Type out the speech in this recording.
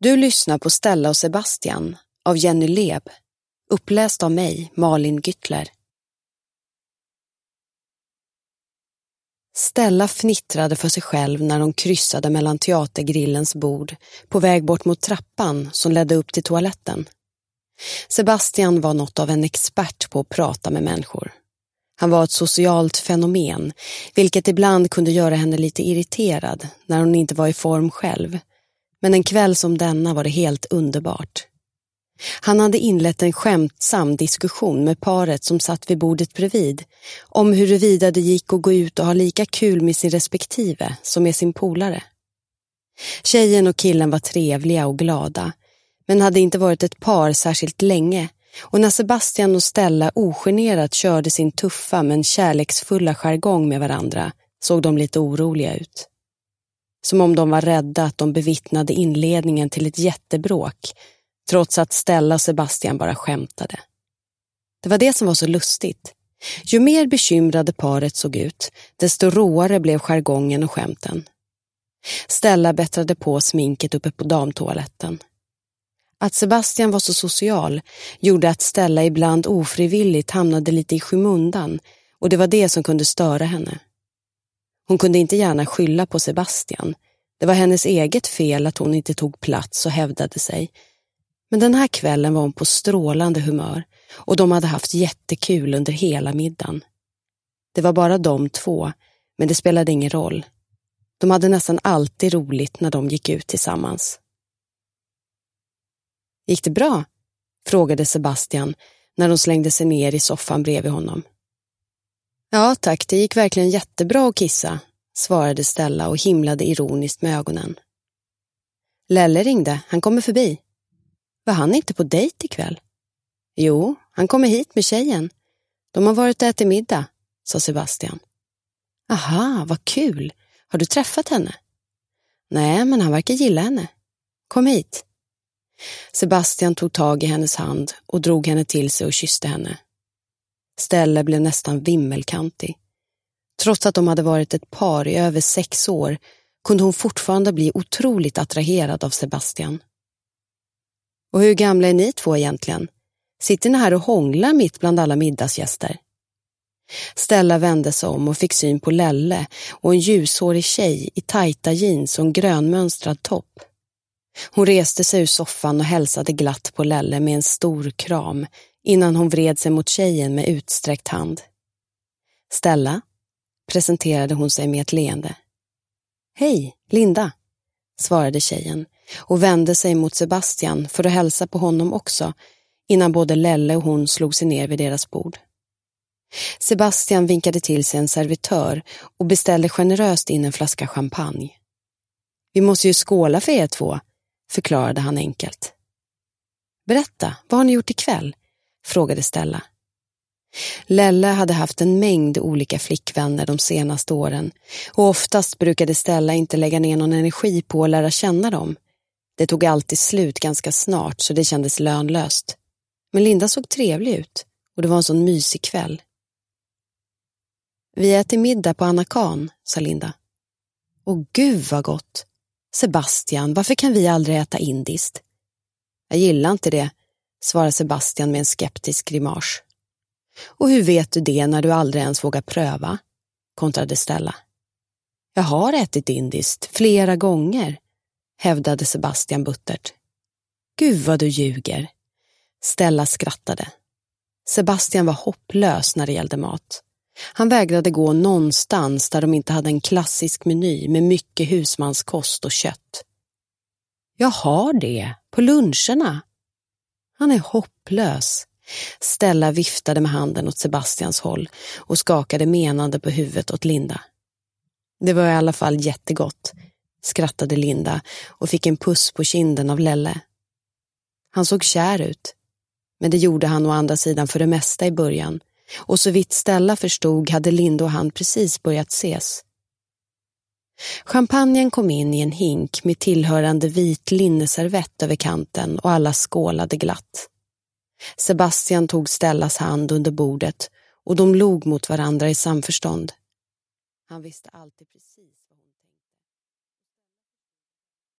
Du lyssnar på Stella och Sebastian av Jenny Leb, uppläst av mig, Malin Gyttler. Stella fnittrade för sig själv när de kryssade mellan teatergrillens bord på väg bort mot trappan som ledde upp till toaletten. Sebastian var något av en expert på att prata med människor. Han var ett socialt fenomen, vilket ibland kunde göra henne lite irriterad när hon inte var i form själv. Men en kväll som denna var det helt underbart. Han hade inlett en skämtsam diskussion med paret som satt vid bordet bredvid om huruvida det gick att gå ut och ha lika kul med sin respektive som med sin polare. Tjejen och killen var trevliga och glada, men hade inte varit ett par särskilt länge, och när Sebastian och Stella ogenerat körde sin tuffa men kärleksfulla jargong med varandra såg de lite oroliga ut. Som om de var rädda att de bevittnade inledningen till ett jättebråk, trots att Stella och Sebastian bara skämtade. Det var det som var så lustigt. Ju mer bekymrade paret såg ut, desto råare blev jargongen och skämten. Stella bättrade på sminket uppe på damtoaletten. Att Sebastian var så social gjorde att Stella ibland ofrivilligt hamnade lite i skymundan, och det var det som kunde störa henne. Hon kunde inte gärna skylla på Sebastian. Det var hennes eget fel att hon inte tog plats och hävdade sig. Men den här kvällen var hon på strålande humör, och de hade haft jättekul under hela middagen. Det var bara de två, men det spelade ingen roll. De hade nästan alltid roligt när de gick ut tillsammans. Gick det bra? Frågade Sebastian när de slängde sig ner i soffan bredvid honom. Ja tack, det gick verkligen jättebra att kissa, svarade Stella och himlade ironiskt med ögonen. Lelle ringde, han kommer förbi. Var han inte på dejt ikväll? Jo, han kommer hit med tjejen. De har varit och ätit middag, sa Sebastian. Aha, vad kul. Har du träffat henne? Nej, men han verkar gilla henne. Kom hit. Sebastian tog tag i hennes hand och drog henne till sig och kysste henne. Stella blev nästan vimmelkantig. Trots att de hade varit ett par i över 6 år kunde hon fortfarande bli otroligt attraherad av Sebastian. Och hur gamla är ni två egentligen? Sitter ni här och hånglar mitt bland alla middagsgäster? Stella vände sig om och fick syn på Lelle och en ljushårig tjej i tajta jeans och en grönmönstrad topp. Hon reste sig ur soffan och hälsade glatt på Lelle med en stor kram innan hon vred sig mot tjejen med utsträckt hand. Stella, presenterade hon sig med ett leende. Hej, Linda, svarade tjejen och vände sig mot Sebastian för att hälsa på honom också innan både Lelle och hon slog sig ner vid deras bord. Sebastian vinkade till sig en servitör och beställde generöst in en flaska champagne. Vi måste ju skåla för er två, förklarade han enkelt. Berätta, vad har ni gjort ikväll? Frågade Stella. Lelle hade haft en mängd olika flickvänner de senaste åren och oftast brukade Stella inte lägga ner någon energi på att lära känna dem. Det tog alltid slut ganska snart så det kändes lönlöst. Men Linda såg trevlig ut och det var en sån mysig kväll. Vi äter middag på Anna Kahn, sa Linda. Åh gud vad gott. Sebastian, varför kan vi aldrig äta indiskt? Jag gillar inte det, svarade Sebastian med en skeptisk grimas. Och hur vet du det när du aldrig ens vågar pröva? Kontrade Stella. Jag har ätit indiskt flera gånger, hävdade Sebastian buttert. Gud vad du ljuger. Stella skrattade. Sebastian var hopplös när det gällde mat. Han vägrade gå någonstans där de inte hade en klassisk meny med mycket husmanskost och kött. Jag har det, på luncherna. Han är hopplös. Stella viftade med handen åt Sebastians håll och skakade menande på huvudet åt Linda. Det var i alla fall jättegott, skrattade Linda och fick en puss på kinden av Lelle. Han såg kär ut, men det gjorde han å andra sidan för det mesta i början. Och så vitt Stella förstod hade Linda och han precis börjat ses. Champagnen kom in i en hink med tillhörande vit linneservett över kanten och alla skålade glatt. Sebastian tog Stellas hand under bordet och de log mot varandra i samförstånd. Han visste alltid precis